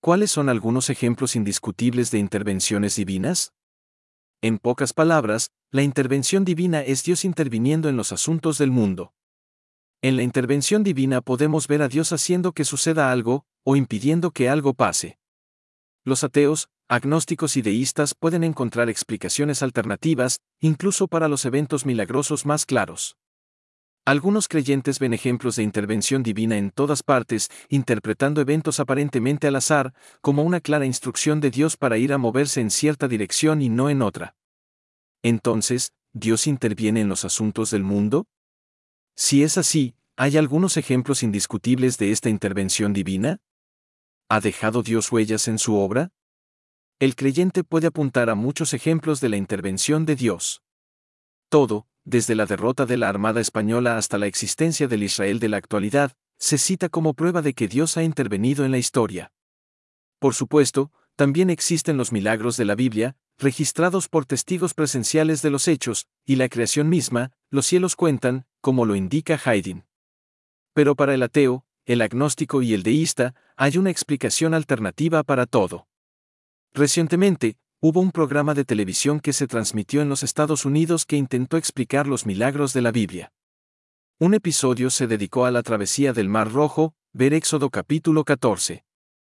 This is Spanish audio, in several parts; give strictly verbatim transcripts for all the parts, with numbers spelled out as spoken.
¿Cuáles son algunos ejemplos indiscutibles de intervenciones divinas? En pocas palabras, la intervención divina es Dios interviniendo en los asuntos del mundo. En la intervención divina podemos ver a Dios haciendo que suceda algo, o impidiendo que algo pase. Los ateos, agnósticos y deístas pueden encontrar explicaciones alternativas, incluso para los eventos milagrosos más claros. Algunos creyentes ven ejemplos de intervención divina en todas partes, interpretando eventos aparentemente al azar, como una clara instrucción de Dios para ir a moverse en cierta dirección y no en otra. Entonces, ¿Dios interviene en los asuntos del mundo? Si es así, ¿hay algunos ejemplos indiscutibles de esta intervención divina? ¿Ha dejado Dios huellas en su obra? El creyente puede apuntar a muchos ejemplos de la intervención de Dios. Todo, desde la derrota de la Armada Española hasta la existencia del Israel de la actualidad, se cita como prueba de que Dios ha intervenido en la historia. Por supuesto, también existen los milagros de la Biblia, registrados por testigos presenciales de los hechos, y la creación misma, los cielos cuentan, como lo indica Haydn. Pero para el ateo, el agnóstico y el deísta, hay una explicación alternativa para todo. Recientemente, hubo un programa de televisión que se transmitió en los Estados Unidos que intentó explicar los milagros de la Biblia. Un episodio se dedicó a la travesía del Mar Rojo, ver Éxodo capítulo catorce.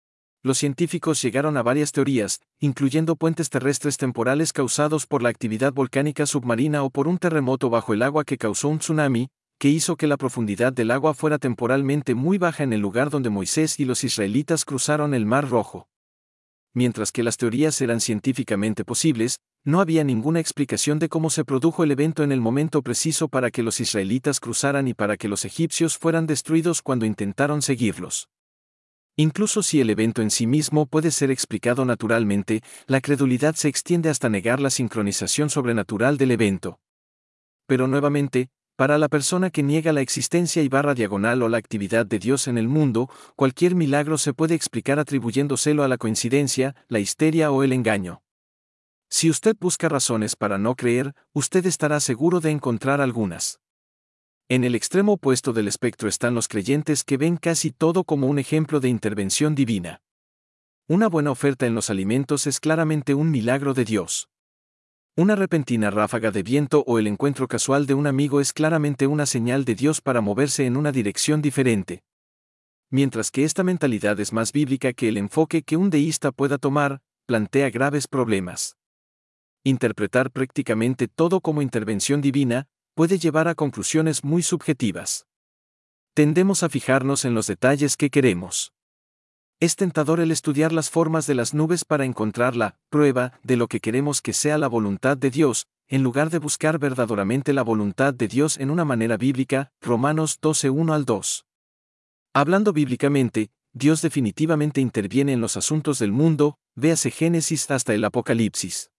Los científicos llegaron a varias teorías, incluyendo puentes terrestres temporales causados por la actividad volcánica submarina o por un terremoto bajo el agua que causó un tsunami, que hizo que la profundidad del agua fuera temporalmente muy baja en el lugar donde Moisés y los israelitas cruzaron el Mar Rojo. Mientras que las teorías eran científicamente posibles, no había ninguna explicación de cómo se produjo el evento en el momento preciso para que los israelitas cruzaran y para que los egipcios fueran destruidos cuando intentaron seguirlos. Incluso si el evento en sí mismo puede ser explicado naturalmente, la credulidad se extiende hasta negar la sincronización sobrenatural del evento. Pero nuevamente, para la persona que niega la existencia y barra diagonal o la actividad de Dios en el mundo, cualquier milagro se puede explicar atribuyéndoselo a la coincidencia, la histeria o el engaño. Si usted busca razones para no creer, usted estará seguro de encontrar algunas. En el extremo opuesto del espectro están los creyentes que ven casi todo como un ejemplo de intervención divina. Una buena oferta en los alimentos es claramente un milagro de Dios. Una repentina ráfaga de viento o el encuentro casual de un amigo es claramente una señal de Dios para moverse en una dirección diferente. Mientras que esta mentalidad es más bíblica que el enfoque que un deísta pueda tomar, plantea graves problemas. Interpretar prácticamente todo como intervención divina puede llevar a conclusiones muy subjetivas. Tendemos a fijarnos en los detalles que queremos. Es tentador el estudiar las formas de las nubes para encontrar la prueba de lo que queremos que sea la voluntad de Dios, en lugar de buscar verdaderamente la voluntad de Dios en una manera bíblica, Romanos doce uno al dos. Hablando bíblicamente, Dios definitivamente interviene en los asuntos del mundo, véase Génesis hasta el Apocalipsis.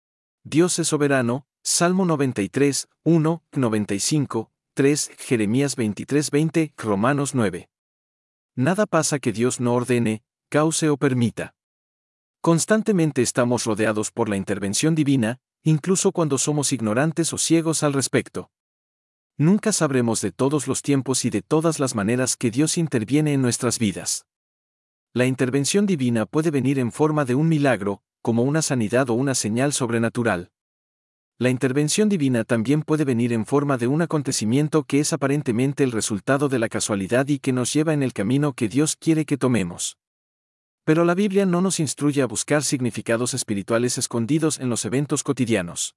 Dios es soberano, Salmo noventa y tres, uno, noventa y cinco, tres, Jeremías veintitrés veinte, Romanos nueve. Nada pasa que Dios no ordene, cause o permita. Constantemente estamos rodeados por la intervención divina, incluso cuando somos ignorantes o ciegos al respecto. Nunca sabremos de todos los tiempos y de todas las maneras que Dios interviene en nuestras vidas. La intervención divina puede venir en forma de un milagro, como una sanidad o una señal sobrenatural. La intervención divina también puede venir en forma de un acontecimiento que es aparentemente el resultado de la casualidad y que nos lleva en el camino que Dios quiere que tomemos. Pero la Biblia no nos instruye a buscar significados espirituales escondidos en los eventos cotidianos.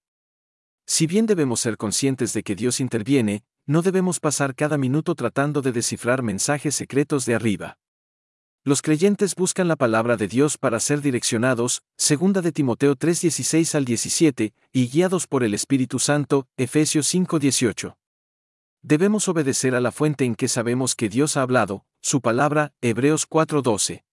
Si bien debemos ser conscientes de que Dios interviene, no debemos pasar cada minuto tratando de descifrar mensajes secretos de arriba. Los creyentes buscan la palabra de Dios para ser direccionados, segunda de Timoteo tres dieciséis al diecisiete, y guiados por el Espíritu Santo, Efesios cinco dieciocho. Debemos obedecer a la fuente en que sabemos que Dios ha hablado, su palabra, Hebreos cuatro doce.